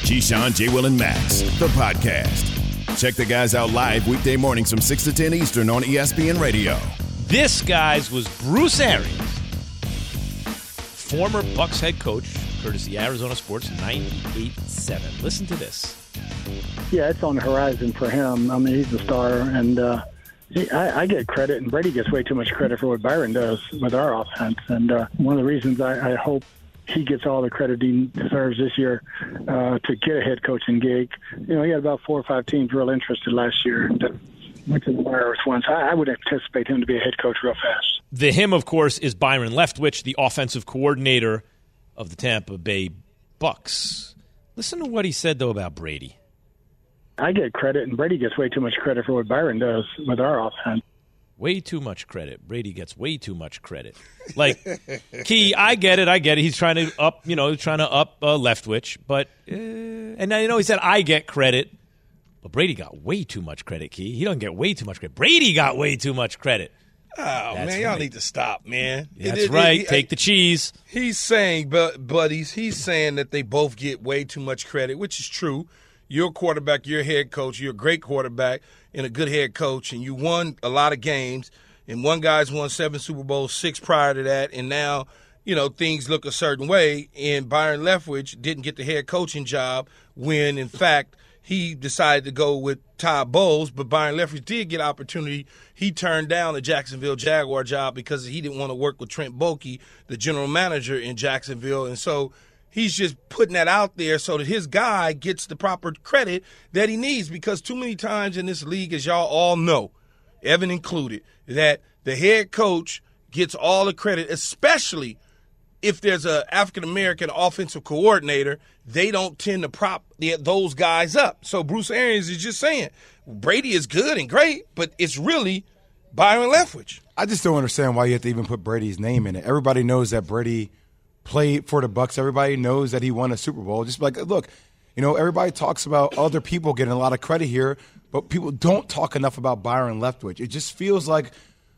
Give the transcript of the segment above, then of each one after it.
Keyshawn, J. Will, and Max, the podcast. Check the guys out live weekday mornings from 6 to 10 Eastern on ESPN Radio. This, guys, was Bruce Arians, former Bucs head coach, courtesy Arizona Sports 98.7. Listen to this. Yeah, it's on the horizon for him. I mean, he's a star, and I get credit, and Brady gets way too much credit for what Byron does with our offense. And one of the reasons I hope he gets all the credit he deserves this year to get a head coaching gig. You know, he had about 4 or 5 teams real interested last year. And went to the wires once. I would anticipate him to be a head coach real fast. The him, of course, is Byron Leftwich, the offensive coordinator of the Tampa Bay Bucs. Listen to what he said, though, about Brady. I get credit, and Brady gets way too much credit for what Byron does with our offense. Way too much credit. Brady gets way too much credit. Like, Key, I get it. He's trying to up, Leftwich, but and now he said I get credit, but Brady got way too much credit. Key, he doesn't get way too much credit. Brady got way too much credit. Oh, man, y'all need to stop, man. That's right. Take the cheese. He's saying, buddies, he's saying that they both get way too much credit, which is true. You're a quarterback, you're a head coach, you're a great quarterback and a good head coach, and you won a lot of games, and one guy's won 7 Super Bowls, 6 prior to that, and now, things look a certain way, and Byron Leftwich didn't get the head coaching job when, in fact, he decided to go with Todd Bowles, but Byron Leftwich did get opportunity. He turned down the Jacksonville Jaguar job because he didn't want to work with Trent Baalke, the general manager in Jacksonville, and so he's just putting that out there so that his guy gets the proper credit that he needs, because too many times in this league, as y'all all know, Evan included, that the head coach gets all the credit, especially if there's an African-American offensive coordinator. They don't tend to prop those guys up. So Bruce Arians is just saying Brady is good and great, but it's really Byron Leftwich. I just don't understand why you have to even put Brady's name in it. Everybody knows that Brady played for the Bucs. Everybody knows that he won a Super Bowl. Just like, look, everybody talks about other people getting a lot of credit here, but people don't talk enough about Byron Leftwich. It just feels like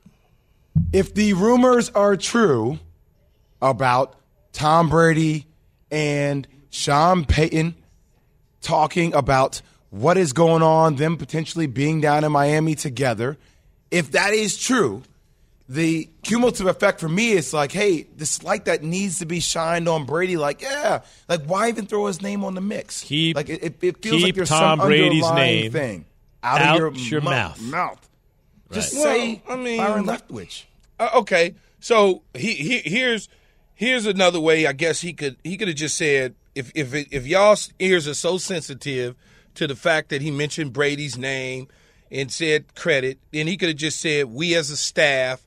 if the rumors are true about Tom Brady and Sean Payton talking about what is going on, them potentially being down in Miami together, if that is true, the cumulative effect for me is like, hey, this light that needs to be shined on Brady, why even throw his name on the mix? It feels like there's Tom some Brady's underlying name thing out of your mouth. Right. Just say Byron Leftwich. Okay, so here's another way. I guess he could have just said, if y'all's ears are so sensitive to the fact that he mentioned Brady's name and said credit, then he could have just said we as a staff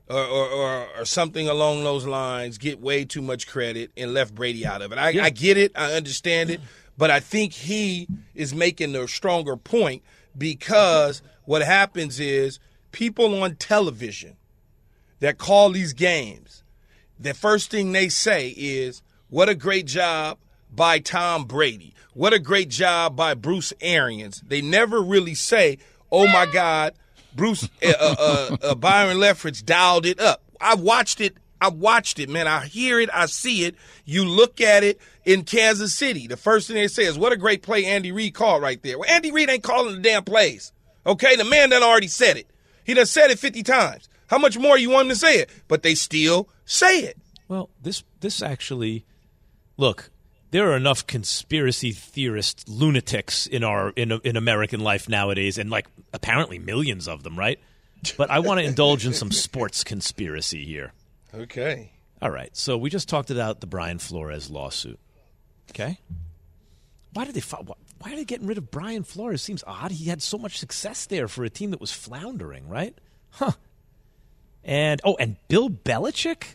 or something along those lines get way too much credit and left Brady out of it. I get it. I understand it. But I think he is making a stronger point, because what happens is people on television that call these games, the first thing they say is, what a great job by Tom Brady. What a great job by Bruce Arians. They never really say, oh, my God, Bruce Byron Leftwich dialed it up. I watched it, man. I hear it. I see it. You look at it in Kansas City. The first thing they say is, what a great play Andy Reid called right there. Well, Andy Reid ain't calling the damn plays. Okay? The man done already said it. He done said it 50 times. How much more you want him to say it? But they still say it. Well, this actually, look, there are enough conspiracy theorist lunatics in American life nowadays, and apparently millions of them, right? But I want to indulge in some sports conspiracy here. Okay. All right. So we just talked about the Brian Flores lawsuit. Okay. Why are they getting rid of Brian Flores? Seems odd. He had so much success there for a team that was floundering, right? Huh. And Bill Belichick,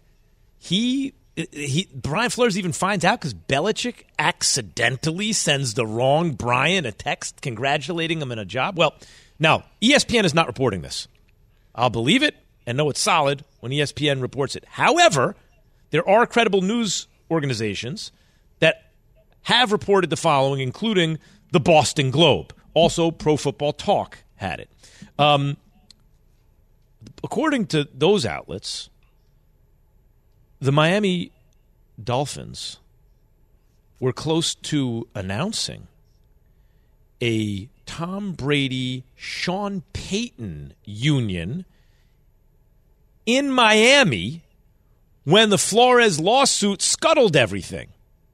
Brian Flores even finds out because Belichick accidentally sends the wrong Brian a text congratulating him on a job. Well, now, ESPN is not reporting this. I'll believe it and know it's solid when ESPN reports it. However, there are credible news organizations that have reported the following, including the Boston Globe. Also, Pro Football Talk had it. According to those outlets, the Miami Dolphins we're close to announcing a Tom Brady, Sean Payton union in Miami when the Flores lawsuit scuttled everything.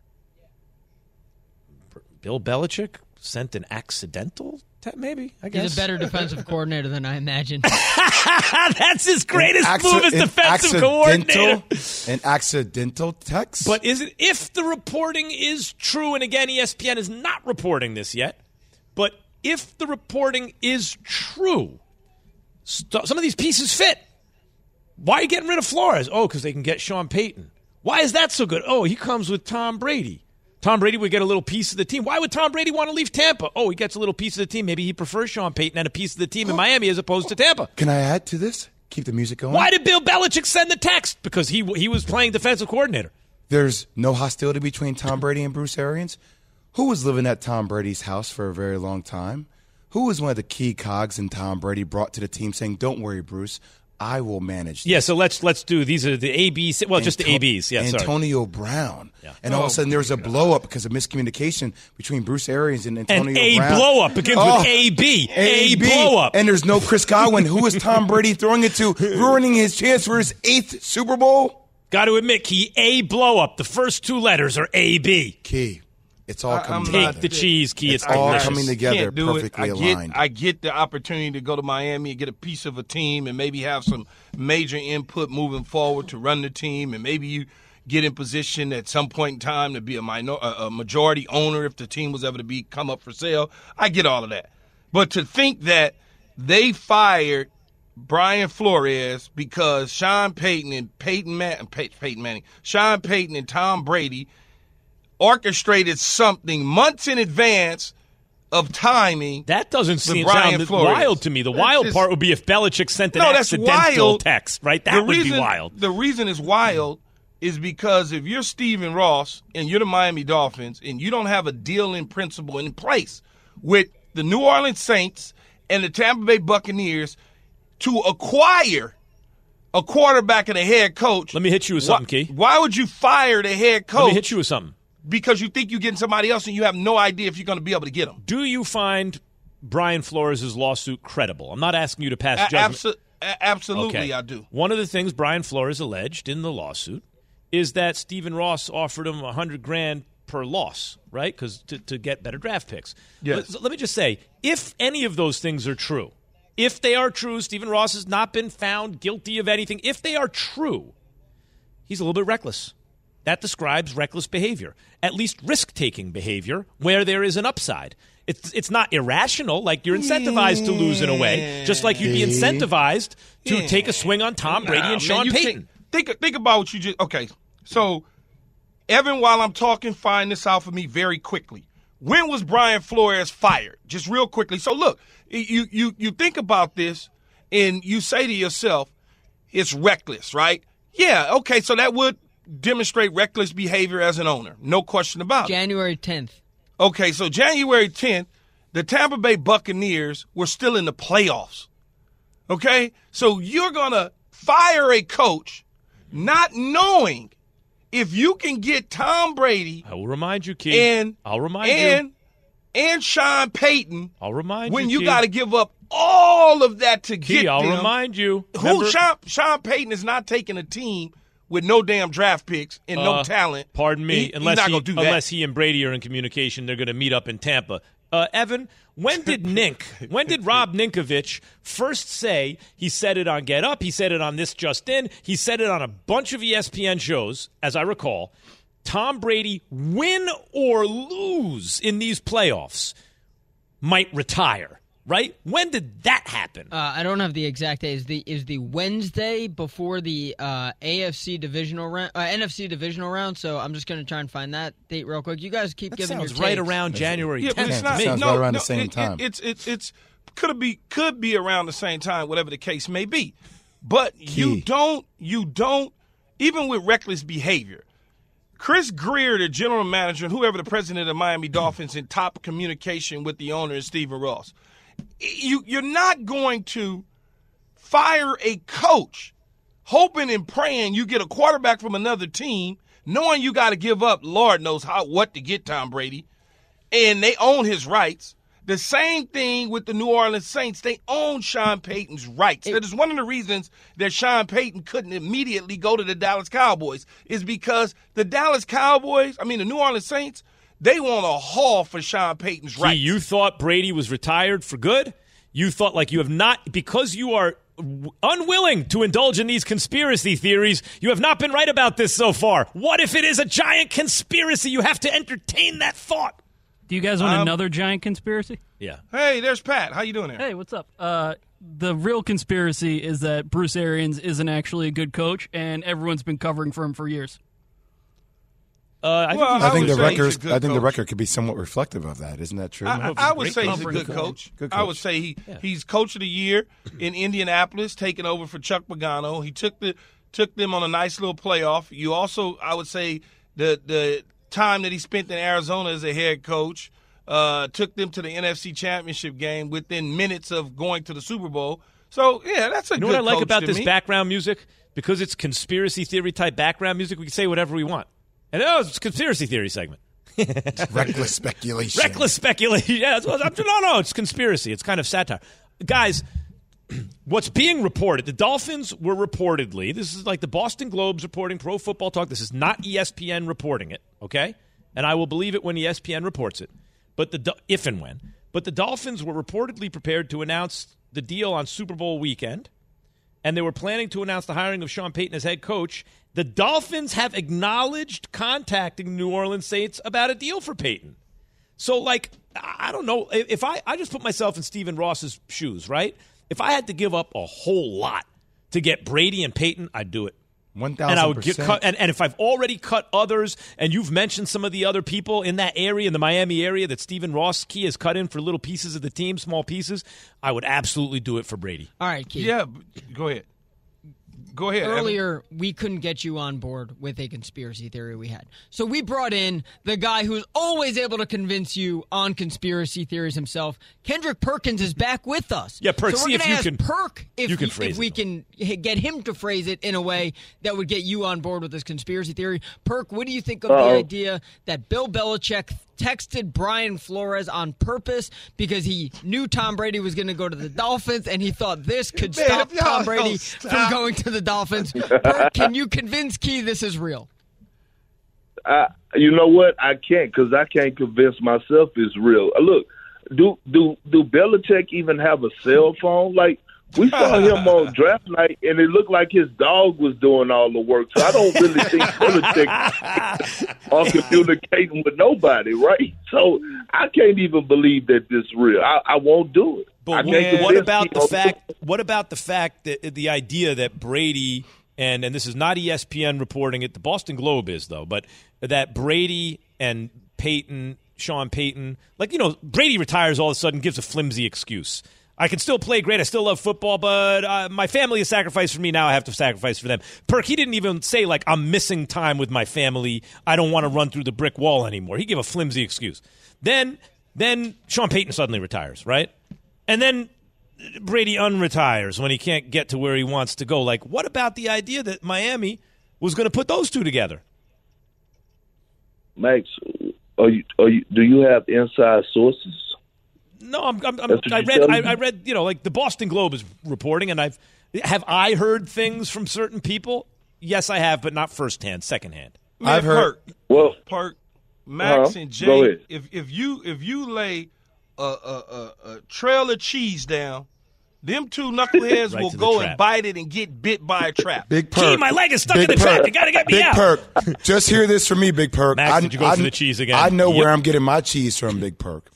Bill Belichick sent an accidental maybe, I guess. He's a better defensive coordinator than I imagined. That's his greatest move as defensive coordinator. An accidental text? But if the reporting is true, and again, ESPN is not reporting this yet, but if the reporting is true, some of these pieces fit. Why are you getting rid of Flores? Oh, because they can get Sean Payton. Why is that so good? Oh, he comes with Tom Brady. Tom Brady would get a little piece of the team. Why would Tom Brady want to leave Tampa? Oh, he gets a little piece of the team. Maybe he prefers Sean Payton and a piece of the team in Miami as opposed to Tampa. Can I add to this? Keep the music going. Why did Bill Belichick send the text? Because he was playing defensive coordinator. There's no hostility between Tom Brady and Bruce Arians. Who was living at Tom Brady's house for a very long time? Who was one of the key cogs in Tom Brady brought to the team saying, don't worry, Bruce, I will manage this. Yeah, so let's do, these are the ABs, well, just the ABs. Yeah, Antonio Brown. Yeah. And all of a sudden there was a blow-up because of miscommunication between Bruce Arians and Antonio Brown. And a blow-up begins with AB. A blow-up. And there's no Chris Godwin. Who is Tom Brady throwing it to, ruining his chance for his 8th Super Bowl? Got to admit, Key, A blow-up. The first two letters are AB. Key. It's all coming together. Take the cheese, Key. It's all delicious. coming together, perfectly aligned. I get the opportunity to go to Miami and get a piece of a team and maybe have some major input moving forward to run the team, and maybe you get in position at some point in time to be a majority owner if the team was ever to come up for sale. I get all of that. But to think that they fired Brian Flores because Sean Payton and Sean Payton and Tom Brady orchestrated something months in advance of timing. That doesn't sound wild to me. The wild part would be if Belichick sent an accidental text, right? That would be wild. The reason it's wild is because if you're Stephen Ross and you're the Miami Dolphins and you don't have a deal in principle in place with the New Orleans Saints and the Tampa Bay Buccaneers to acquire a quarterback and a head coach. Let me hit you with something, Key. Why would you fire the head coach? Let me hit you with something. Because you think you're getting somebody else and you have no idea if you're going to be able to get them. Do you find Brian Flores' lawsuit credible? I'm not asking you to pass judgment. Absolutely, okay. I do. One of the things Brian Flores alleged in the lawsuit is that Stephen Ross offered him $100,000 per loss, right? Because to get better draft picks. Yes. Let me just say, if any of those things are true, if they are true, Stephen Ross has not been found guilty of anything. If they are true, he's a little bit reckless. That describes reckless behavior, at least risk-taking behavior, where there is an upside. It's not irrational, like you're incentivized to lose in a way, just like you'd be incentivized to take a swing on Tom Brady and Sean Payton. Think about what you just – okay, so Evan, while I'm talking, find this out for me very quickly. When was Brian Flores fired? Just real quickly. So, look, you think about this and you say to yourself, it's reckless, right? Yeah, okay, so that would – demonstrate reckless behavior as an owner. No question about it. January 10th. Okay, so January 10th, the Tampa Bay Buccaneers were still in the playoffs. Okay? So you're going to fire a coach not knowing if you can get Tom Brady. I will remind you, Key. I'll remind you. And Sean Payton. I'll remind you, when you got to give up all of that to get them. I'll remind you. Sean Payton is not taking a team with no damn draft picks and no talent. Pardon me. Unless he and Brady are in communication, they're going to meet up in Tampa. Evan, when did Rob Ninkovich first say, he said it on Get Up, he said it on This Just In, he said it on a bunch of ESPN shows, as I recall, Tom Brady, win or lose in these playoffs, might retire. Right? When did that happen? I don't have the exact day. Is the Wednesday before the NFC divisional round, NFC divisional round? So I'm just going to try and find that date real quick. You guys keep giving your takes. Right around January 10th. But it's not. Sounds right around the same time. It's could be around the same time, whatever the case may be. But you don't even with reckless behavior. Chris Greer, the general manager, and whoever the president of the Miami Dolphins, in top communication with the owner is Stephen Ross. You're not going to fire a coach hoping and praying you get a quarterback from another team, knowing you got to give up, Lord knows what to get Tom Brady, and they own his rights. The same thing with the New Orleans Saints. They own Sean Payton's rights. That is one of the reasons that Sean Payton couldn't immediately go to the Dallas Cowboys, is because the New Orleans Saints, they want a haul for Sean Payton's rights. You thought Brady was retired for good? You thought like you have not, because you are unwilling to indulge in these conspiracy theories, you have not been right about this so far. What if it is a giant conspiracy? You have to entertain that thought. Do you guys want another giant conspiracy? Yeah. Hey, there's Pat. How you doing there? Hey, what's up? The real conspiracy is that Bruce Arians isn't actually a good coach, and everyone's been covering for him for years. I think the record could be somewhat reflective of that. Isn't that true? I would say he's a good coach. I would say he's coach of the year in Indianapolis, taking over for Chuck Pagano. He took them on a nice little playoff. You also, I would say, the time that he spent in Arizona as a head coach took them to the NFC Championship game within minutes of going to the Super Bowl. So, yeah, that's a good coach. You know what I like about this background music? Because it's conspiracy theory type background music, we can say whatever we want. And it's a conspiracy theory segment. Reckless speculation. Reckless speculation. Yeah, it's conspiracy. It's kind of satire. Guys, what's being reported, the Dolphins were reportedly, this is like the Boston Globe's reporting, Pro Football Talk, this is not ESPN reporting it, okay? And I will believe it when ESPN reports it, if and when. But the Dolphins were reportedly prepared to announce the deal on Super Bowl weekend, and they were planning to announce the hiring of Sean Payton as head coach. The Dolphins have acknowledged contacting the New Orleans Saints about a deal for Payton. So, I don't know. If I just put myself in Stephen Ross's shoes, right? If I had to give up a whole lot to get Brady and Payton, I'd do it. 1,000%. And I would get cut. And if I've already cut others, and you've mentioned some of the other people in that area, in the Miami area, that Stephen Ross Key has cut in for little pieces of the team, small pieces, I would absolutely do it for Brady. All right, Key. Yeah, go ahead. Go ahead. Earlier, we couldn't get you on board with a conspiracy theory we had. So we brought in the guy who's always able to convince you on conspiracy theories himself. Kendrick Perkins is back with us. Yeah, Perk, so see if you can. Perk, if we can get him to phrase it in a way that would get you on board with this conspiracy theory. Perk, what do you think of the idea that Bill Belichick texted Brian Flores on purpose because he knew Tom Brady was going to go to the Dolphins, and he thought this could stop Tom Brady from going to the Dolphins? Perk, can you convince Key this is real? You know what? I can't, because I can't convince myself it's real. Look, do Belichick even have a cell phone? Like, we saw him on draft night, and it looked like his dog was doing all the work. So I don't really think Belichick are communicating with nobody, right? So I can't even believe that this is real. I won't do it. But what about the fact that the idea that Brady and this is not ESPN reporting it, the Boston Globe is though, but that Brady and Payton, Sean Payton, Brady retires all of a sudden, gives a flimsy excuse. I can still play great. I still love football, but my family has sacrificed for me. Now I have to sacrifice for them. Perk, he didn't even say, I'm missing time with my family. I don't want to run through the brick wall anymore. He gave a flimsy excuse. Then Sean Payton suddenly retires, right? And then Brady unretires when he can't get to where he wants to go. What about the idea that Miami was going to put those two together? Max, do you have inside sources? No, I read, the Boston Globe is reporting, and have I heard things from certain people? Yes, I have, but not firsthand, secondhand. I've heard. Perk, Max, and Jay. If you lay a trail of cheese down, them two knuckleheads right will go and bite it and get bit by a trap. Big Perk. Key, my leg is stuck in the trap. You got to get me out. Big Perk. Just hear this from me, Big Perk. Max, did you go for the cheese again? I know where I'm getting my cheese from, Big Perk.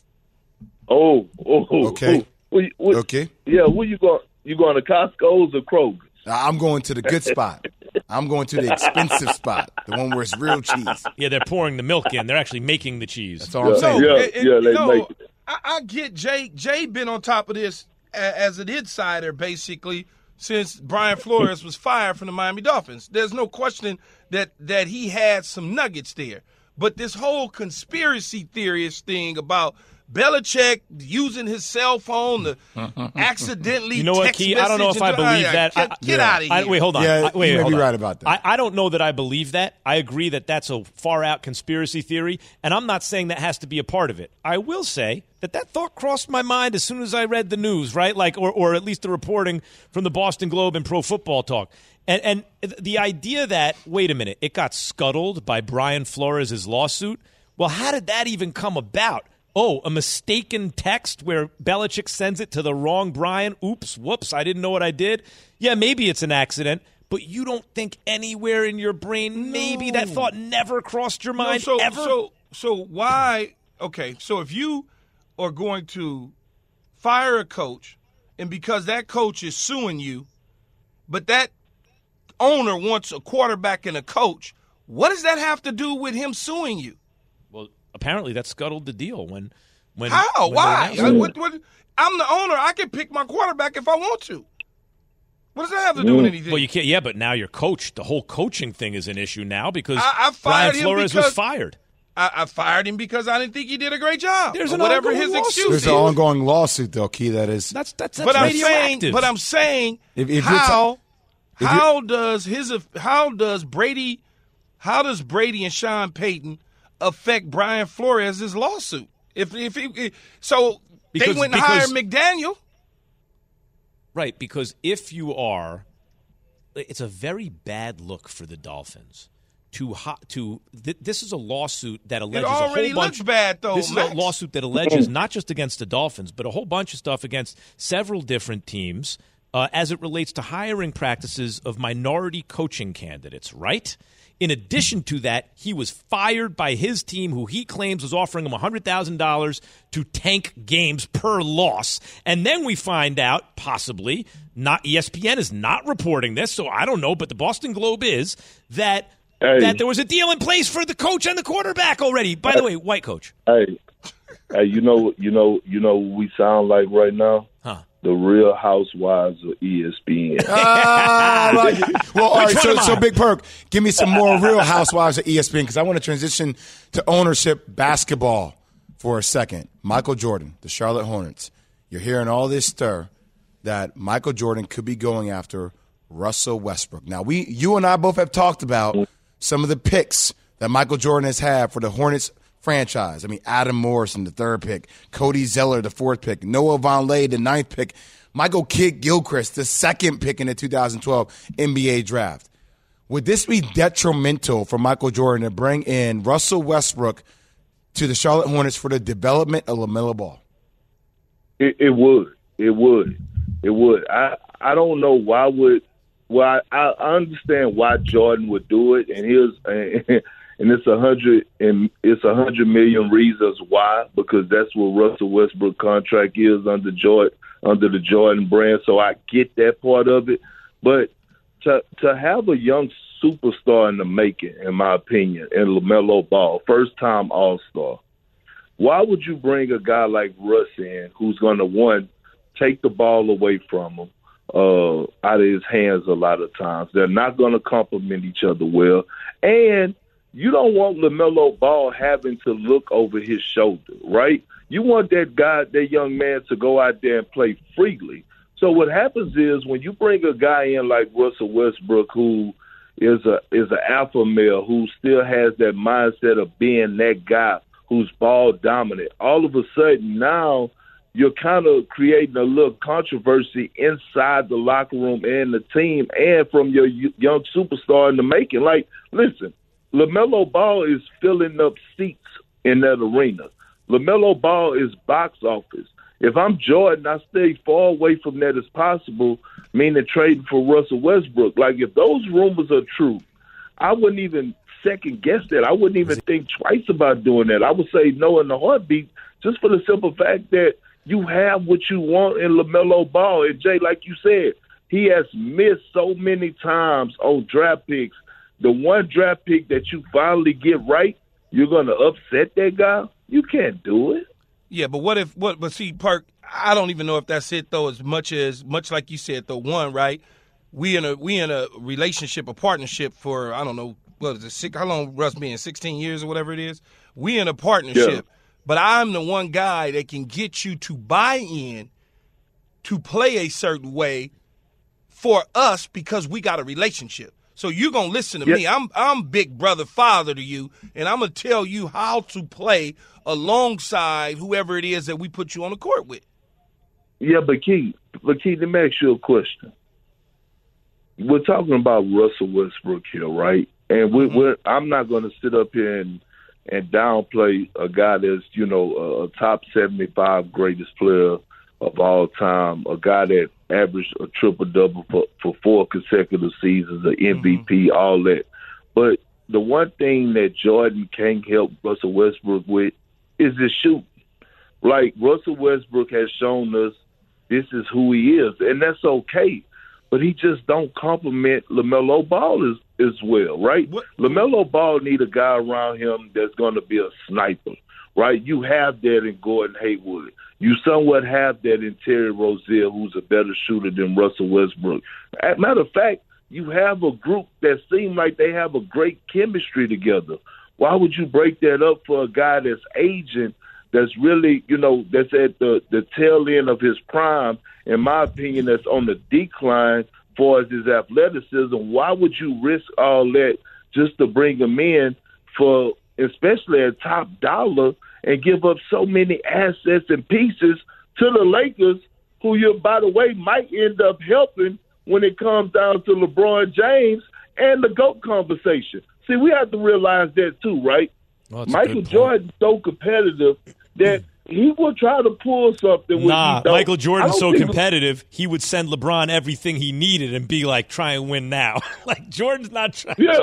Okay. Okay. Yeah, where you going? You going to Costco's or Kroger's? I'm going to the good spot. I'm going to the expensive spot, the one where it's real cheese. Yeah, they're pouring the milk in. They're actually making the cheese. That's all I'm saying. They make it. I get Jay. Jay been on top of this as an insider, basically, since Brian Flores was fired from the Miami Dolphins. There's no question that he had some nuggets there. But this whole conspiracy theorist thing about Belichick using his cell phone to accidentally You know what, text Key? I don't know if I believe that. Get out of here. Wait, hold on. Yeah, Wait, you may hold be on. right about that. I don't know that I believe that. I agree that that's a far-out conspiracy theory, and I'm not saying that has to be a part of it. I will say that thought crossed my mind as soon as I read the news, right? Like, or at least the reporting from the Boston Globe and Pro Football Talk. And the idea that, wait a minute, it got scuttled by Brian Flores' lawsuit. Well, how did that even come about? Oh, a mistaken text where Belichick sends it to the wrong Brian. Oops, whoops, I didn't know what I did. Yeah, maybe it's an accident, but you don't think anywhere in your brain maybe that thought never crossed your mind ever? So why – okay, so if you are going to fire a coach and because that coach is suing you, but that owner wants a quarterback and a coach, what does that have to do with him suing you? Well, apparently that scuttled the deal when How? when Why? they announced it. I'm the owner. I can pick my quarterback if I want to. What does that have to do with anything? Well, you can't. Yeah, but now your coach, the whole coaching thing is an issue now because I Brian fired him Flores because was fired. I fired him because I didn't think he did a great job. There's or an whatever ongoing his lawsuit. excuse There's is. an ongoing lawsuit, though, Key, that is. That's But radioactive. I'm saying, If you're how does Brady and Sean Payton affect Brian Flores' lawsuit? They went and hired McDaniel. Right, because if you are, it's a very bad look for the Dolphins. This is a lawsuit that alleges It already a whole bunch. looks bad, though, This is Max. a lawsuit that alleges not just against the Dolphins, but a whole bunch of stuff against several different teams as it relates to hiring practices of minority coaching candidates. Right. In addition to that, he was fired by his team, who he claims was offering him $100,000 to tank games per loss. And then we find out, possibly, not ESPN is not reporting this, so I don't know, but the Boston Globe is, that there was a deal in place for the coach and the quarterback already. By the way, white coach. Hey, you know what we sound like right now? Huh. The Real Housewives of ESPN. I like it. Well, all right, one am so I? Big Perk, give me some more Real Housewives of ESPN because I want to transition to ownership basketball for a second. Michael Jordan, the Charlotte Hornets. You're hearing all this stir that Michael Jordan could be going after Russell Westbrook. Now, you and I both have talked about some of the picks that Michael Jordan has had for the Hornets franchise. I mean, Adam Morrison, the 3rd pick, Cody Zeller, the 4th pick, Noah Vonleh, the 9th pick, Michael Kidd-Gilchrist, the 2nd pick in the 2012 NBA draft. Would this be detrimental for Michael Jordan to bring in Russell Westbrook to the Charlotte Hornets for the development of LaMelo Ball? It would. I don't know why would. Well, I understand why Jordan would do it, and it's 100 million reasons why, because that's what Russell Westbrook contract is under the Jordan brand. So I get that part of it, but to have a young superstar in the making, in my opinion, in LaMelo Ball, first time All-Star, why would you bring a guy like Russ in who's going to take the ball away from him? Out of his hands a lot of times. They're not going to complement each other well. And you don't want LaMelo Ball having to look over his shoulder, right? You want that young man to go out there and play freely. So what happens is when you bring a guy in like Russell Westbrook, who is an alpha male, who still has that mindset of being that guy who's ball dominant, all of a sudden now you're kind of creating a little controversy inside the locker room and the team and from your young superstar in the making. Like, listen, LaMelo Ball is filling up seats in that arena. LaMelo Ball is box office. If I'm Jordan, I stay far away from that as possible, meaning trading for Russell Westbrook. Like, if those rumors are true, I wouldn't even second-guess that. I wouldn't even think twice about doing that. I would say no in the heartbeat just for the simple fact that you have what you want in LaMelo Ball. And, Jay, like you said, he has missed so many times on draft picks. The one draft pick that you finally get right, you're going to upset that guy? You can't do it. Yeah, but but see, Perk, I don't even know if that's it, though, as much like you said, though, one, right? We in a relationship, a partnership for, I don't know, what is it, how long Russ been, 16 years or whatever it is? We in a partnership. but I'm the one guy that can get you to buy in to play a certain way for us because we got a relationship. So you're going to listen to me. I'm big brother father to you, and I'm going to tell you how to play alongside whoever it is that we put you on the court with. Yeah, but Keith, let me ask you a question. We're talking about Russell Westbrook here, right? And I'm not going to sit up here and downplay a guy that's, a top 75 greatest player of all time, a guy that averaged a triple-double for 4 consecutive seasons, an MVP, all that. But the one thing that Jordan can't help Russell Westbrook with is his shooting. Like, Russell Westbrook has shown us this is who he is, and that's okay. But he just don't complement LaMelo Ball as well, right? LaMelo Ball need a guy around him that's going to be a sniper, right? You have that in Gordon Hayward. You somewhat have that in Terry Rozier, who's a better shooter than Russell Westbrook. As a matter of fact, you have a group that seem like they have a great chemistry together. Why would you break that up for a guy that's aging, that's really, that's at the tail end of his prime, in my opinion, that's on the decline as far as his athleticism? Why would you risk all that just to bring him in for, especially at top dollar, and give up so many assets and pieces to the Lakers, who you, by the way, might end up helping when it comes down to LeBron James and the GOAT conversation? See, we have to realize that too, right? Well, Michael Jordan's so competitive that he will try to pull something. Michael Jordan's so competitive, he would send LeBron everything he needed and be like, try and win now. Like, Jordan's not trying. Yeah.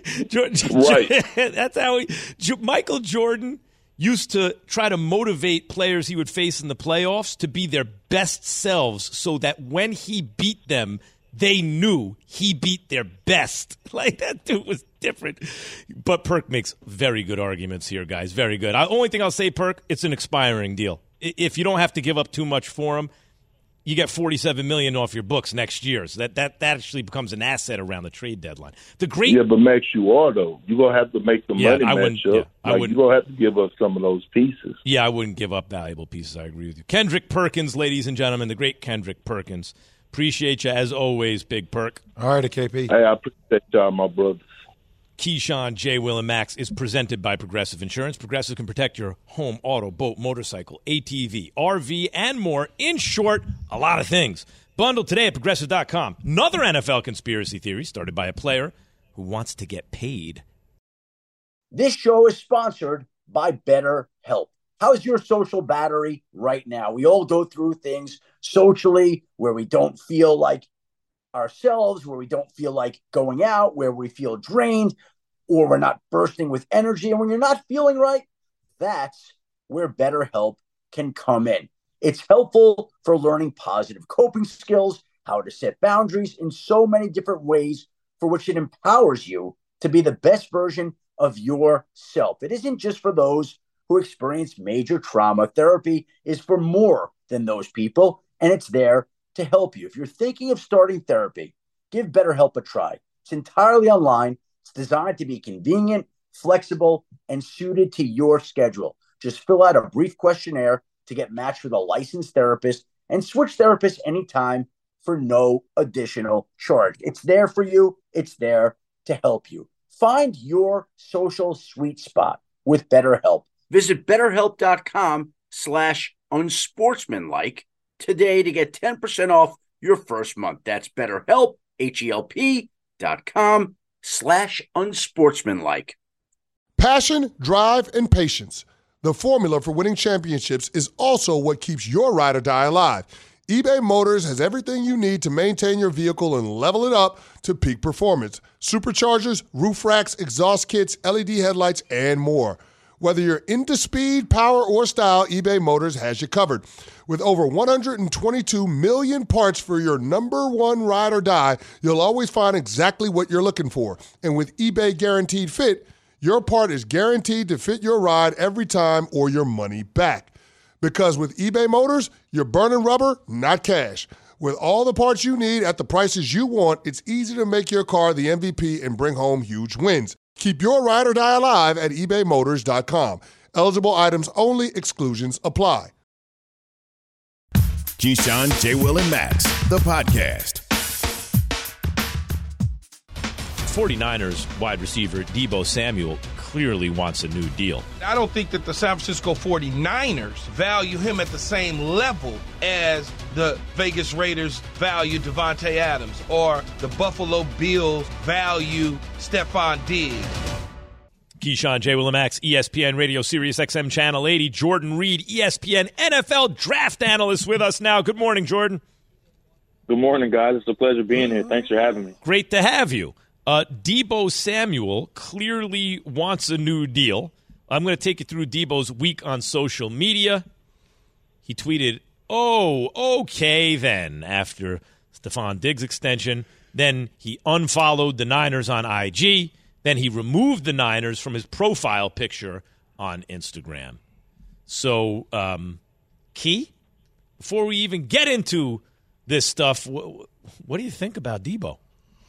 Right. That's how Michael Jordan used to try to motivate players he would face in the playoffs to be their best selves so that when he beat them, they knew he beat their best. Like, that dude was different. But Perk makes very good arguments here, guys. Very good. Only thing I'll say, Perk, it's an expiring deal. If you don't have to give up too much for him, you get $47 million off your books next year. So that actually becomes an asset around the trade deadline. Yeah, but Max, you are, though. You're going to have to make the money match up. You're going to have to give up some of those pieces. Yeah, I wouldn't give up valuable pieces. I agree with you. Kendrick Perkins, ladies and gentlemen, the great Kendrick Perkins. Appreciate you as always, Big Perk. All right, KP. Hey, I appreciate y'all, my brothers. Keyshawn, J. Will, and Max is presented by Progressive Insurance. Progressive can protect your home, auto, boat, motorcycle, ATV, RV, and more. In short, a lot of things. Bundled today at Progressive.com. Another NFL conspiracy theory started by a player who wants to get paid. This show is sponsored by BetterHelp. How's your social battery right now? We all go through things socially where we don't feel like ourselves, where we don't feel like going out, where we feel drained, or we're not bursting with energy. And when you're not feeling right, that's where BetterHelp can come in. It's helpful for learning positive coping skills, how to set boundaries in so many different ways, for which it empowers you to be the best version of yourself. It isn't just for those who experience major trauma. Therapy is for more than those people, and it's there to help you. If you're thinking of starting therapy, give BetterHelp a try. It's entirely online. It's designed to be convenient, flexible, and suited to your schedule. Just fill out a brief questionnaire to get matched with a licensed therapist and switch therapists anytime for no additional charge. It's there for you. It's there to help you. Find your social sweet spot with BetterHelp. Visit BetterHelp.com/unsportsmanlike today to get 10% off your first month. That's BetterHelp, HELP.com/unsportsmanlike. Passion, drive, and patience. The formula for winning championships is also what keeps your ride or die alive. eBay Motors has everything you need to maintain your vehicle and level it up to peak performance. Superchargers, roof racks, exhaust kits, LED headlights, and more. Whether you're into speed, power, or style, eBay Motors has you covered. With over 122 million parts for your number one ride or die, you'll always find exactly what you're looking for. And with eBay Guaranteed Fit, your part is guaranteed to fit your ride every time or your money back. Because with eBay Motors, you're burning rubber, not cash. With all the parts you need at the prices you want, it's easy to make your car the MVP and bring home huge wins. Keep your ride or die alive at ebaymotors.com. Eligible items only. Exclusions apply. Keyshawn, J. Will, and Max, the podcast. 49ers wide receiver Deebo Samuel clearly wants a new deal. I don't think that the San Francisco 49ers value him at the same level as the Vegas Raiders value Devontae Adams or the Buffalo Bills value Stephon Diggs. Keyshawn, J. Will, and Max, ESPN Radio, Sirius XM Channel 80. Jordan Reed, ESPN NFL Draft Analyst with us now. Good morning, Jordan. Good morning, guys. It's a pleasure being here. Thanks for having me. Great to have you. Deebo Samuel clearly wants a new deal. I'm going to take you through Deebo's week on social media. He tweeted, "Oh, okay then," after Stephon Diggs extension. Then he unfollowed the Niners on IG. Then he removed the Niners from his profile picture on Instagram. So, Key, before we even get into this stuff, what do you think about Deebo?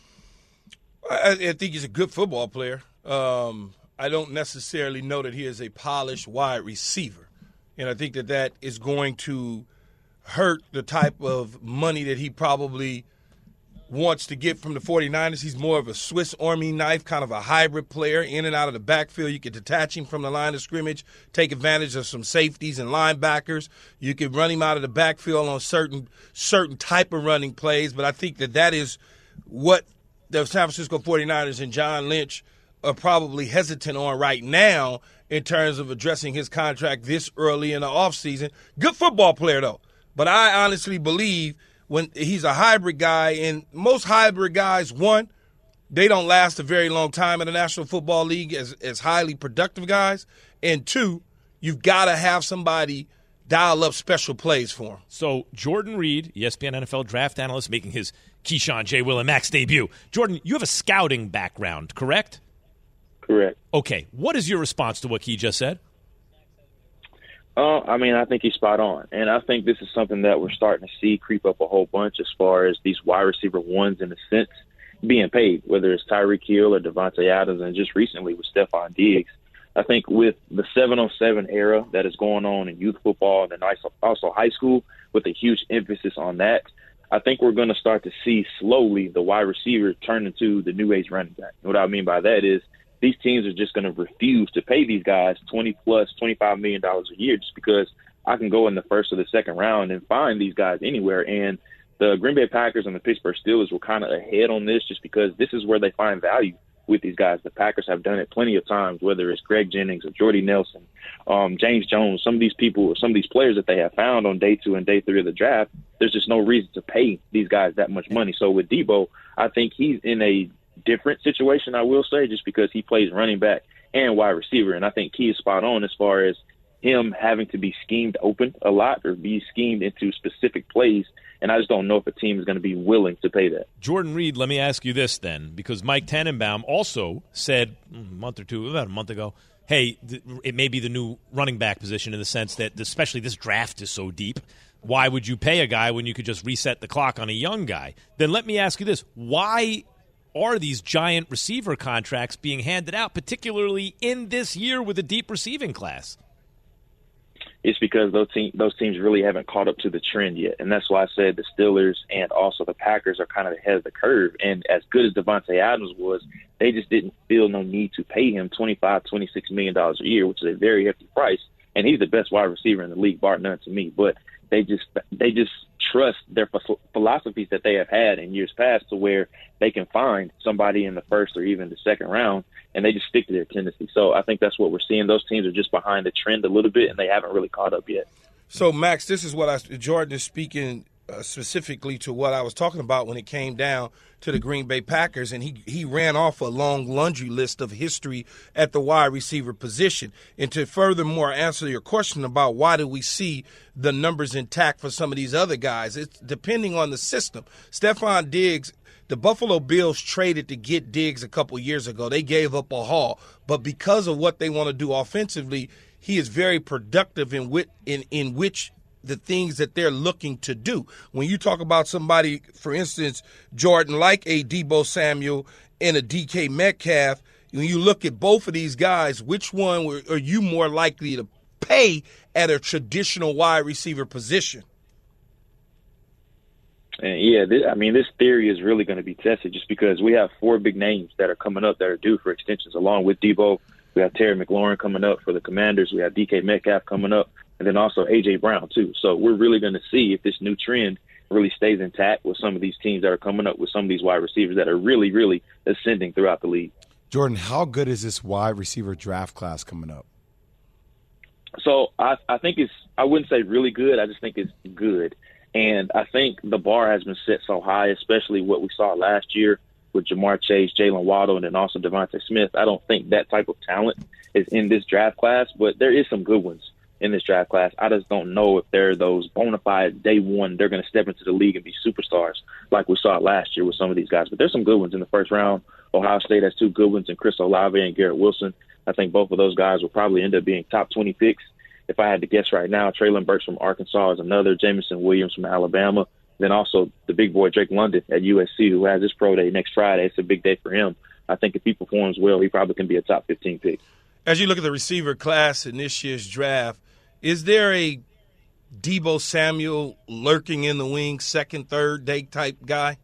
I think he's a good football player. I don't necessarily know that he is a polished wide receiver. And I think that is going to hurt the type of money that he probably wants to get from the 49ers. He's more of a Swiss Army knife, kind of a hybrid player, in and out of the backfield. You can detach him from the line of scrimmage, take advantage of some safeties and linebackers. You can run him out of the backfield on certain type of running plays. But I think that is what the San Francisco 49ers and John Lynch are probably hesitant on right now in terms of addressing his contract this early in the offseason. Good football player, though. But I honestly believe when he's a hybrid guy, and most hybrid guys, one, they don't last a very long time in the National Football League as highly productive guys, and two, you've got to have somebody dial up special plays for him. So Jordan Reed, ESPN NFL Draft Analyst, making his Keyshawn, J. Will, and Max debut. Jordan, you have a scouting background, correct? Correct. Okay. What is your response to what Key just said? I think he's spot on. And I think this is something that we're starting to see creep up a whole bunch as far as these wide receiver ones, in a sense, being paid, whether it's Tyreek Hill or Devontae Adams, and just recently with Stephon Diggs. I think with the 7-on-7 era that is going on in youth football and then also high school, with a huge emphasis on that, I think we're going to start to see slowly the wide receiver turn into the new age running back. And what I mean by that is these teams are just going to refuse to pay these guys $20+ $25 million a year just because I can go in the first or the second round and find these guys anywhere. And the Green Bay Packers and the Pittsburgh Steelers were kind of ahead on this just because this is where they find value with these guys. The Packers have done it plenty of times, whether it's Greg Jennings or Jordy Nelson, James Jones, some of these people or some of these players that they have found on day 2 and day 3 of the draft. There's just no reason to pay these guys that much money. So with Deebo, I think he's in a different situation, I will say, just because he plays running back and wide receiver. And I think Key is spot on as far as him having to be schemed open a lot or be schemed into specific plays. And I just don't know if a team is going to be willing to pay that. Jordan Reed, let me ask you this then, because Mike Tannenbaum also said about a month ago, hey, it may be the new running back position in the sense that especially this draft is so deep. Why would you pay a guy when you could just reset the clock on a young guy? Then let me ask you this. Why are these giant receiver contracts being handed out, particularly in this year with a deep receiving class? It's because those teams really haven't caught up to the trend yet. And that's why I said the Steelers and also the Packers are kind of ahead of the curve. And as good as Devontae Adams was, they just didn't feel no need to pay him $25, $26 million a year, which is a very hefty price. And he's the best wide receiver in the league, bar none to me. But they just trust their philosophies that they have had in years past to where they can find somebody in the first or even the second round, and they just stick to their tendency. So I think that's what we're seeing. Those teams are just behind the trend a little bit, and they haven't really caught up yet. So, Max, this is what Jordan is speaking specifically to what I was talking about when it came down to the Green Bay Packers, and he ran off a long laundry list of history at the wide receiver position. And to furthermore answer your question about why do we see the numbers intact for some of these other guys, it's depending on the system. Stephon Diggs, the Buffalo Bills traded to get Diggs a couple years ago. They gave up a haul. But because of what they want to do offensively, he is very productive in which the things that they're looking to do. When you talk about somebody, for instance, Jordan, like a Deebo Samuel and a DK Metcalf, when you look at both of these guys, which one are you more likely to pay at a traditional wide receiver position? And yeah, this theory is really going to be tested just because we have 4 big names that are coming up that are due for extensions along with Debo. We have Terry McLaurin coming up for the Commanders. We have DK Metcalf coming up, and then also A.J. Brown, too. So we're really going to see if this new trend really stays intact with some of these teams that are coming up with some of these wide receivers that are really, really ascending throughout the league. Jordan, how good is this wide receiver draft class coming up? So I think I wouldn't say really good. I just think it's good. And I think the bar has been set so high, especially what we saw last year with Jamar Chase, Jalen Waddle, and then also Devontae Smith. I don't think that type of talent is in this draft class, but there is some good ones in this draft class. I just don't know if they're those bona fide day one, they're going to step into the league and be superstars like we saw last year with some of these guys. But there's some good ones in the first round. Ohio State has 2 good ones in Chris Olave and Garrett Wilson. I think both of those guys will probably end up being top 20 picks. If I had to guess right now, Traylon Burks from Arkansas is another, Jameson Williams from Alabama. Then also the big boy Drake London at USC, who has his pro day next Friday. It's a big day for him. I think if he performs well, he probably can be a top 15 pick. As you look at the receiver class in this year's draft, is there a Deebo Samuel lurking in the wings, second, third day type guy?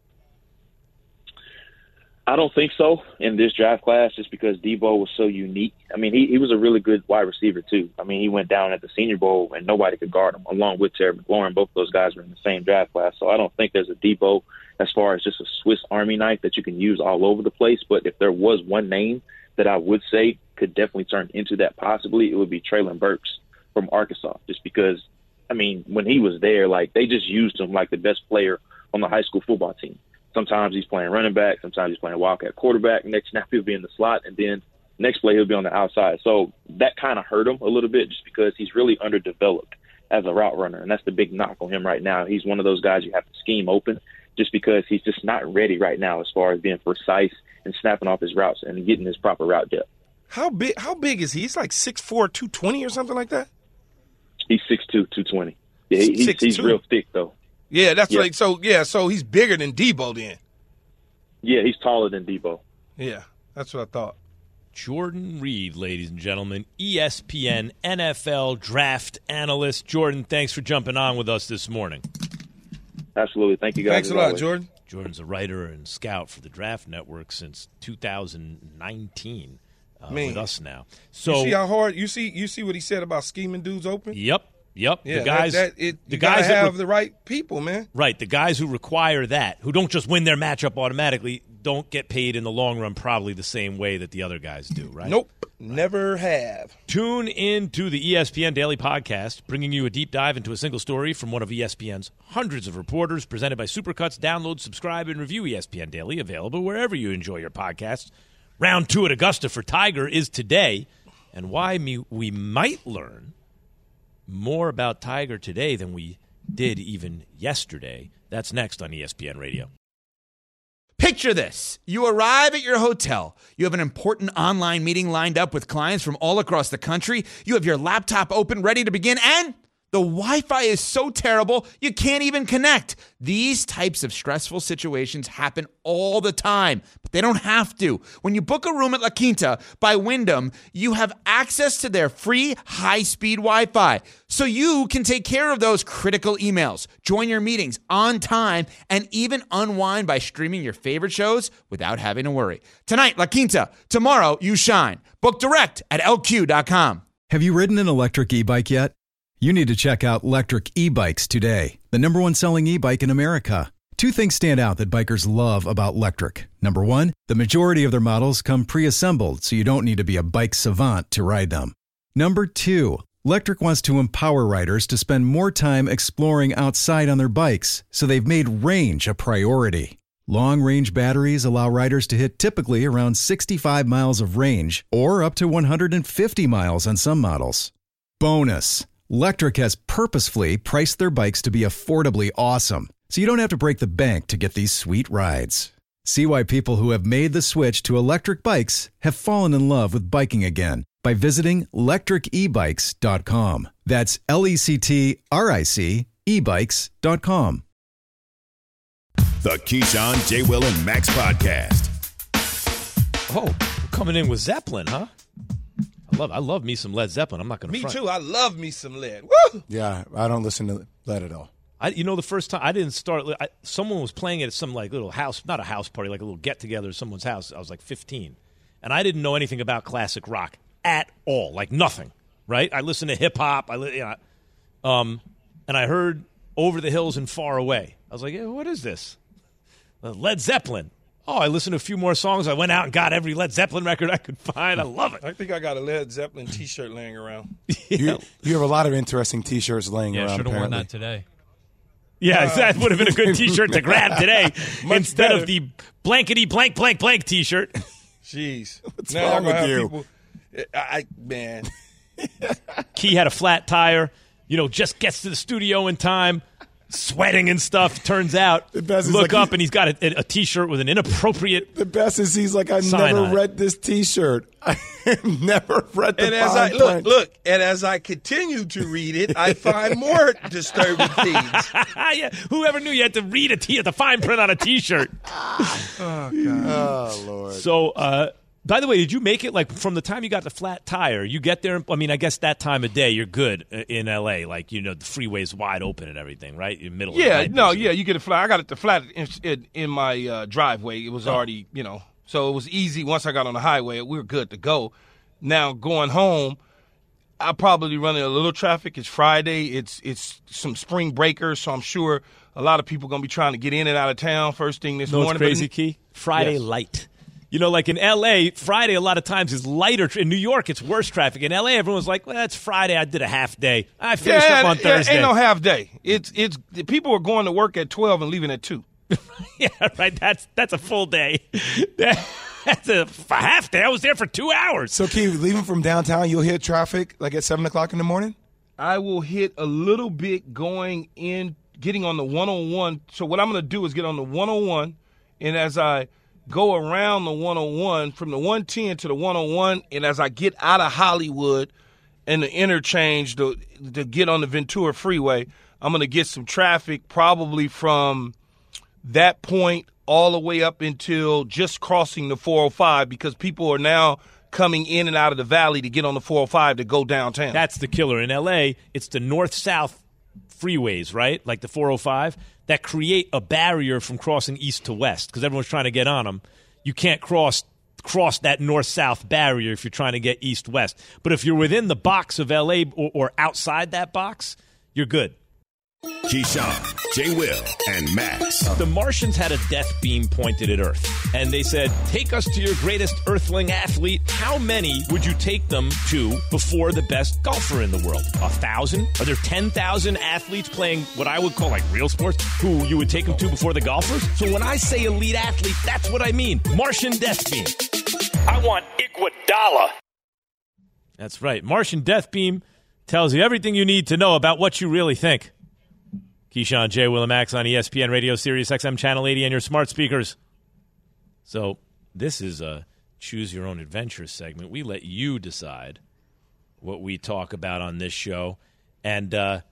I don't think so in this draft class just because Deebo was so unique. I mean, he was a really good wide receiver, too. I mean, he went down at the Senior Bowl and nobody could guard him, along with Terry McLaurin. Both of those guys were in the same draft class. So I don't think there's a Deebo as far as just a Swiss Army knife that you can use all over the place. But if there was one name that I would say could definitely turn into that possibly, it would be Traylon Burks from Arkansas, just because, I mean, when he was there, like, they just used him like the best player on the high school football team. Sometimes he's playing running back. Sometimes he's playing wildcat quarterback. Next snap, he'll be in the slot. And then next play, he'll be on the outside. So that kind of hurt him a little bit just because he's really underdeveloped as a route runner. And that's the big knock on him right now. He's one of those guys you have to scheme open just because he's just not ready right now as far as being precise and snapping off his routes and getting his proper route depth. How big is he? He's like 6'4", 220 or something like that? He's 6'2", 220. Yeah, he's real thick, though. Yeah, that's right. So he's bigger than Deebo then. Yeah, he's taller than Deebo. Yeah, that's what I thought. Jordan Reed, ladies and gentlemen, ESPN NFL draft analyst. Jordan, thanks for jumping on with us this morning. Absolutely. Thank you, guys. Thanks a lot, Jordan. Jordan's a writer and scout for the Draft Network since 2019 with us now. So you see how hard you see what he said about scheming dudes open? Yep. Yeah, the guys the guys that have the right people, man. Right, the guys who require that, who don't just win their matchup automatically, don't get paid in the long run probably the same way that the other guys do, right? Nope, never have. Tune in to the ESPN Daily Podcast, bringing you a deep dive into a single story from one of ESPN's hundreds of reporters, presented by Supercuts. Download, subscribe, and review ESPN Daily, available wherever you enjoy your podcasts. Round 2 at Augusta for Tiger is today, and why we might learn more about Tiger today than we did even yesterday. That's next on ESPN Radio. Picture this. You arrive at your hotel. You have an important online meeting lined up with clients from all across the country. You have your laptop open, ready to begin, and the Wi-Fi is so terrible, you can't even connect. These types of stressful situations happen all the time, but they don't have to. When you book a room at La Quinta by Wyndham, you have access to their free high-speed Wi-Fi, so you can take care of those critical emails, join your meetings on time, and even unwind by streaming your favorite shows without having to worry. Tonight, La Quinta. Tomorrow, you shine. Book direct at LQ.com. Have you ridden an electric e-bike yet? You need to check out Lectric E-Bikes today, the #1 selling e-bike in America. 2 things stand out that bikers love about Lectric. Number 1, the majority of their models come pre-assembled, so you don't need to be a bike savant to ride them. Number 2, Lectric wants to empower riders to spend more time exploring outside on their bikes, so they've made range a priority. Long-range batteries allow riders to hit typically around 65 miles of range, or up to 150 miles on some models. Bonus! Lectric has purposefully priced their bikes to be affordably awesome, so you don't have to break the bank to get these sweet rides. See why people who have made the switch to electric bikes have fallen in love with biking again by visiting lectricebikes.com. That's LECTRIC ebikes.com. The Keyshawn, J. Will, and Max Podcast. Oh, coming in with Zeppelin, huh? I love me some Led Zeppelin. I'm not going to front. Me too. I love me some Led. Woo! Yeah, I don't listen to Led at all. The first time I didn't start, someone was playing it at some like little house, not a house party, like a little get together at someone's house. I was like 15, and I didn't know anything about classic rock at all, like nothing. Right? I listened to hip hop. And I heard Over the Hills and Far Away. I was like, what is this? Led Zeppelin. Oh, I listened to a few more songs. I went out and got every Led Zeppelin record I could find. I love it. I think I got a Led Zeppelin T-shirt laying around. You have a lot of interesting T-shirts laying around. Yeah, should have worn apparently. that today. Yeah, that would have been a good T-shirt to grab today instead of the blankety blank blank blank T-shirt. Jeez, what's wrong with you? Man, Key had a flat tire. Just gets to the studio in time. Sweating and stuff. Turns out, look up and he's got a T-shirt with an inappropriate. The best is he's like, I've never read this T-shirt. I never read the fine print. Look, and as I continue to read it, I find more disturbing things. Yeah, whoever knew you had to read the fine print on a T-shirt? Oh God! Oh Lord! So, by the way, did you make it like from the time you got the flat tire? You get there. I mean, I guess that time of day you're good in L.A. Like the freeway's wide open and everything, right? In middle. Yeah, of the night, you get it flat. I got it the flat in my driveway. It was already, so it was easy. Once I got on the highway, we were good to go. Now going home, I probably run into a little traffic. It's Friday. It's some spring breakers, so I'm sure a lot of people gonna be trying to get in and out of town first thing this morning. It's crazy, Key. Friday light. Like in L.A., Friday a lot of times is lighter. In New York, it's worse traffic. In L.A., everyone's like, well, it's Friday. I did a half day. I finished up on Thursday. Ain't no half day. It's people are going to work at 12 and leaving at 2. Yeah, right. That's a full day. That's a half day. I was there for 2 hours. So, Key, leaving from downtown, you'll hit traffic like at 7 o'clock in the morning? I will hit a little bit getting on the 101. So what I'm going to do is get on the 101, and as I go around the 101 from the 110 to the 101, and as I get out of Hollywood and the interchange to get on the Ventura Freeway, I'm going to get some traffic probably from that point all the way up until just crossing the 405 because people are now coming in and out of the valley to get on the 405 to go downtown. That's the killer. In L.A., it's the north-south freeways, right, like the 405, that create a barrier from crossing east to west because everyone's trying to get on them. You can't cross that north-south barrier if you're trying to get east-west. But if you're within the box of L.A. or outside that box, you're good. Keyshawn, J. Will, and Max. The Martians had a death beam pointed at Earth, and they said, take us to your greatest Earthling athlete. How many would you take them to before the best golfer in the world? 1,000? Are there 10,000 athletes playing what I would call like real sports who you would take them to before the golfers? So when I say elite athlete, that's what I mean. Martian death beam. I want Iguodala. That's right. Martian death beam tells you everything you need to know about what you really think. Keyshawn, J. Will, and Max on ESPN Radio, Sirius XM Channel 80, and your smart speakers. So this is a Choose Your Own Adventure segment. We let you decide what we talk about on this show. And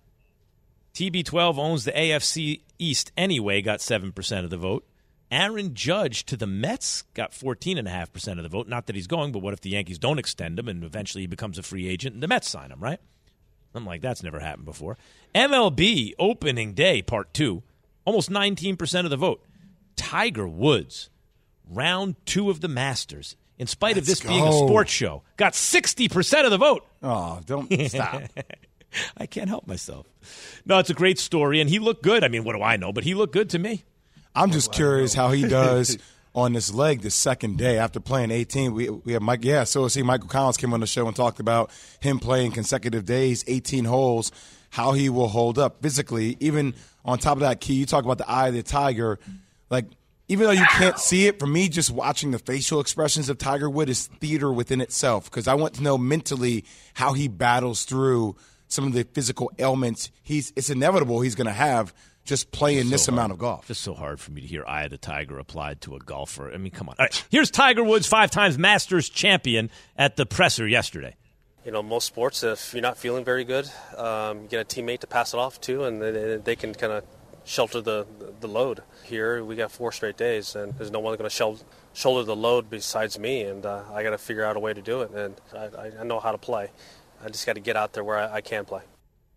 TB12 owns the AFC East anyway, got 7% of the vote. Aaron Judge to the Mets got 14.5% of the vote. Not that he's going, but what if the Yankees don't extend him and eventually he becomes a free agent and the Mets sign him, right? I'm like, that's never happened before. MLB opening day, part 2, almost 19% of the vote. Tiger Woods, round 2 of the Masters, in spite of this being a sports show, got 60% of the vote. Oh, don't stop. I can't help myself. No, it's a great story, and he looked good. I mean, what do I know? But he looked good to me. I'm just curious how he does on this leg the second day after playing 18. We have Mike. Yeah, so see, Michael Collins came on the show and talked about him playing consecutive days, 18 holes, how he will hold up physically. Even on top of that, Key, you talk about the eye of the tiger. Like, even though you can't see it, for me, just watching the facial expressions of Tiger Woods is theater within itself because I want to know mentally how he battles through some of the physical ailments. It's inevitable he's going to have just playing this amount of golf. Just so hard for me to hear Eye of the Tiger applied to a golfer. I mean, come on. All right, here's Tiger Woods, 5-time Masters champion, at the presser yesterday. You know, most sports, if you're not feeling very good, you get a teammate to pass it off to, and they can kind of shelter the load. Here we got 4 straight days, and there's no one going to shoulder the load besides me, and I got to figure out a way to do it, and I know how to play. I just got to get out there where I can play.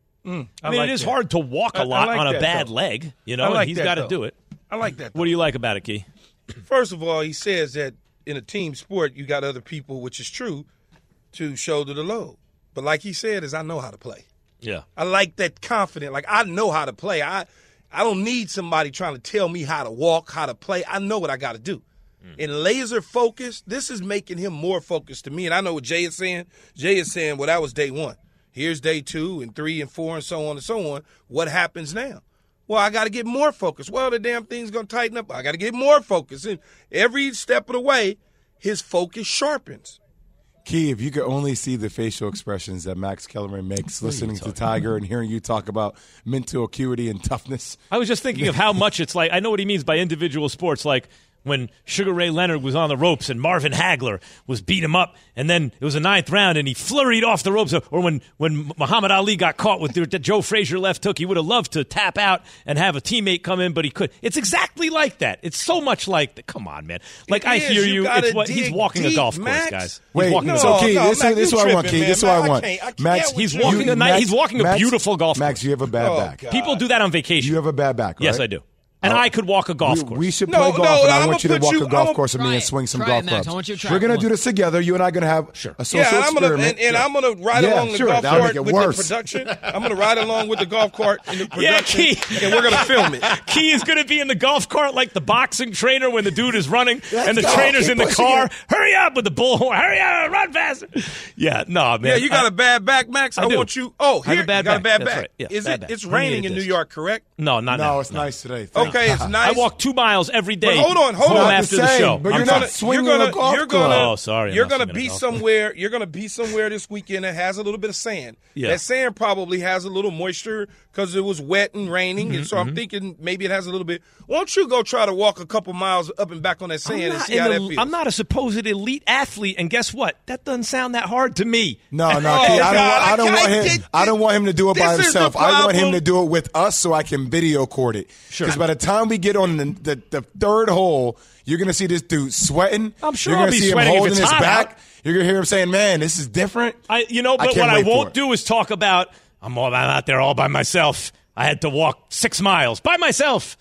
It is hard to walk a lot on a bad leg, and he's got to do it. I like that. What do you like about it, Key? First of all, he says that in a team sport, you got other people, which is true, to shoulder the load. But like he said, I know how to play. Yeah. I like that confident. Like, I know how to play. I don't need somebody trying to tell me how to walk, how to play. I know what I got to do. And laser focus, this is making him more focused to me. And I know what Jay is saying. Jay is saying, well, that was day 1. Here's day 2 and 3 and 4 and so on and so on. What happens now? Well, I got to get more focused. Well, the damn thing's going to tighten up. I got to get more focused. And every step of the way, his focus sharpens. Key, if you could only see the facial expressions that Max Kellerman makes listening to Tiger and hearing you talk about mental acuity and toughness. I was just thinking of how much it's like. I know what he means by individual sports, like when Sugar Ray Leonard was on the ropes and Marvin Hagler was beat him up, and then it was a 9th round and he flurried off the ropes. Or when Muhammad Ali got caught with the Joe Frazier left hook, he would have loved to tap out and have a teammate come in, but he could. It's exactly like that. It's so much like that. Come on, man. Like, I hear you. It's what he's walking a golf course, guys. Wait, so Key, this is what I want, Key. This is what I want. Max, he's walking a beautiful golf course. Max, you have a bad back. God. People do that on vacation. You have a bad back, right? Yes, I do. And I could walk a golf course. We should play golf, and I want you to walk a golf course with me and swing some golf clubs. We're going to do this together. You and I are going to have a social experiment. And I'm going to ride along the golf cart with the production. I'm going to ride along with the golf cart in the production, and we're going to film it. Key is going to be in the golf cart like the boxing trainer when the dude is running, and the trainer's in the car. Hurry up with the bullhorn. Hurry up, run faster. Yeah, no, man. Yeah, you got a bad back, Max? I want you. Oh, here, you got a bad back. It's raining in New York, correct? No, not now. No, it's nice today. Okay, it's nice. I walk 2 miles every day. But hold on. After the show. But you're not swinging a golf club. Oh, sorry. You're going to be somewhere. You're going to be somewhere this weekend that has a little bit of sand. Yeah. That sand probably has a little moisture because it was wet and raining, and so I'm thinking maybe it has a little bit. Why don't you go try to walk a couple miles up and back on that sand and see how that feels? I'm not a supposed elite athlete, and guess what? That doesn't sound that hard to me. No, Key, I don't want him to do it by himself. I want him to do it with us so I can video record it. Sure. Because by the time we get on the 3rd hole, you're going to see this dude sweating. I'm sure you're I'll be see sweating him if holding it's his hot back. out. You're going to hear him saying, man, this is different. But what I won't do is talk about, I'm out there all by myself. I had to walk 6 miles by myself.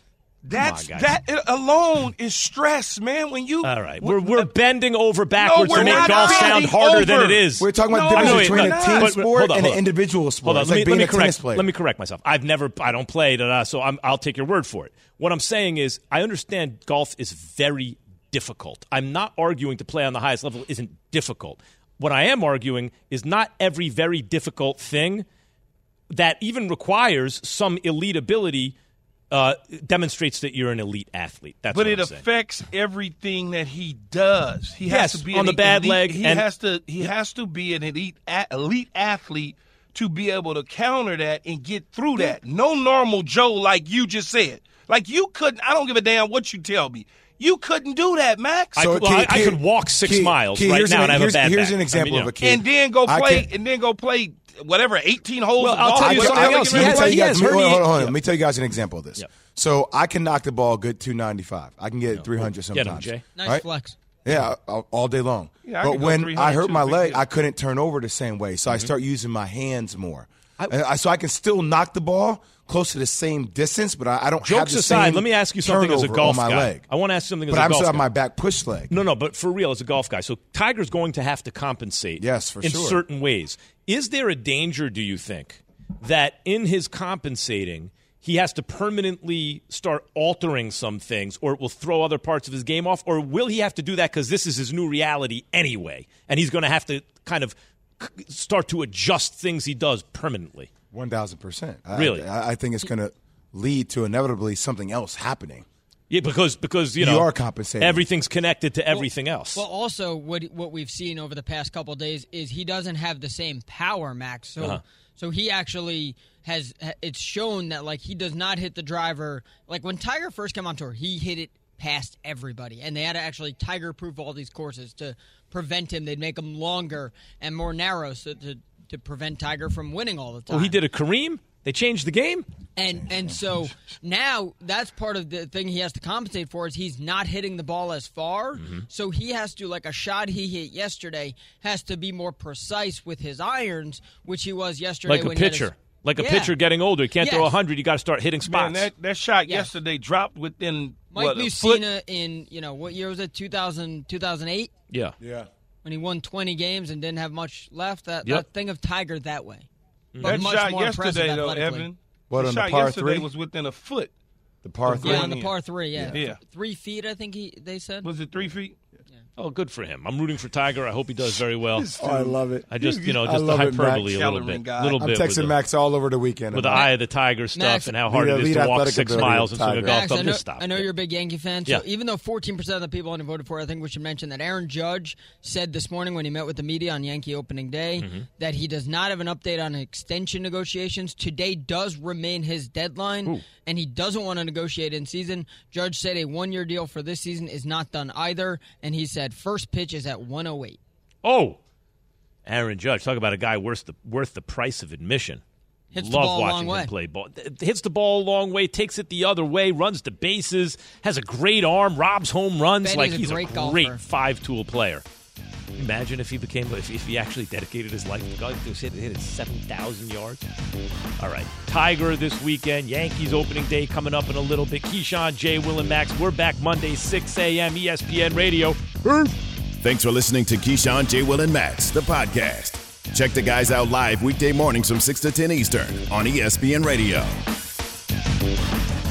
That alone is stress, man. When you all right, we're bending over backwards to make golf sound harder than it is. We're talking about the difference between a team sport and an individual sport. Hold on, it's like being a tennis player. Let me correct myself. I don't play, so I'll take your word for it. What I'm saying is, I understand golf is very difficult. I'm not arguing to play on the highest level isn't difficult. What I am arguing is not every very difficult thing that even requires some elite ability demonstrates that you're an elite athlete. That's but what it I'm saying. Affects everything that he does. He has to be on the bad elite, leg. He has to be an elite athlete to be able to counter that and get through that. No normal Joe, like you just said. Like you couldn't. I don't give a damn what you tell me. You couldn't do that, Max. I could walk 6 miles right now and have a bad back. Here's an example of a kid. And then go play. Whatever, 18 holes. Well, I'll tell you something else. Let me tell you guys an example of this. Yep. So I can knock the ball a good 295. I can get 300 sometimes. Get him, Jay. Nice flex. Yeah, all day long. Yeah, but when I hurt my leg, I couldn't turn over the same way. So I start using my hands more. So I can still knock the ball close to the same distance, but I don't have the same. Let me ask you something as a golf guy. Leg. I want to ask something as a golf guy. But I'm still have my back push leg. No, but for real, as a golf guy. So Tiger's going to have to compensate in certain ways. Is there a danger, do you think, that in his compensating, he has to permanently start altering some things, or it will throw other parts of his game off? Or will he have to do that because this is his new reality anyway, and he's going to have to kind of start to adjust things he does permanently? 1,000%. Really? I think it's going to lead to inevitably something else happening. Yeah, because you are compensating. Everything's connected to everything else. Well, also what we've seen over the past couple of days is he doesn't have the same power, Max. So he actually has. It's shown that he does not hit the driver. Like when Tiger first came on tour, he hit it past everybody, and they had to actually Tiger-proof all these courses to prevent him. They'd make them longer and more narrow to prevent Tiger from winning all the time. Well, he did a Kareem. They changed the game. And so now that's part of the thing he has to compensate for is he's not hitting the ball as far. Mm-hmm. So he has to, like a shot he hit yesterday, has to be more precise with his irons, which he was yesterday. Like a when he had pitcher. his, Like a pitcher getting older. You can't throw 100. You got to start hitting spots. Man, that shot yesterday dropped within, Mike what, a Mussina foot? in, what year was it, 2008? Yeah. When he won 20 games and didn't have much left. That thing of Tiger that way. But That much shot more impressive yesterday, though, athletically. Evan. What, the on the shot par yesterday three? was within a foot. The par of three? Yeah, going on the in. par 3, Yeah. 3 feet, I think they said. Was it 3 feet? Oh, good for him. I'm rooting for Tiger. I hope he does very well. Oh, I love it. I just, I just the love it, hyperbole Max. a little bit. I'm texting Max all over the weekend. With the eye of the Tiger stuff Max, and how hard it is to walk 6 miles and swing a golf Max, club. Just stop. I know you're a big Yankee fan, so Yeah. even though 14% of the people only voted for it, I think we should mention that Aaron Judge said this morning when he met with the media on Yankee opening day that he does not have an update on extension negotiations. Today does remain his deadline, and he doesn't want to negotiate in season. Judge said a 1-year deal for this season is not done either, and he said first pitch is at 108. Oh, Aaron Judge, talk about a guy worth the price of admission. Hits the Love ball a long watching way. him play ball. Hits the ball a long way, takes it the other way, runs the bases, has a great arm, robs home runs. Bet Like he's a he's great a golfer. great five-tool player. Imagine if he actually dedicated his life to golf, hit it 7,000 yards. All right, Tiger this weekend, Yankees opening day coming up in a little bit. Keyshawn, J. Will, and Max. We're back Monday, 6 a.m. ESPN Radio. Thanks for listening to Keyshawn, J. Will, and Max, the podcast. Check the guys out live weekday mornings from 6 to 10 Eastern on ESPN Radio.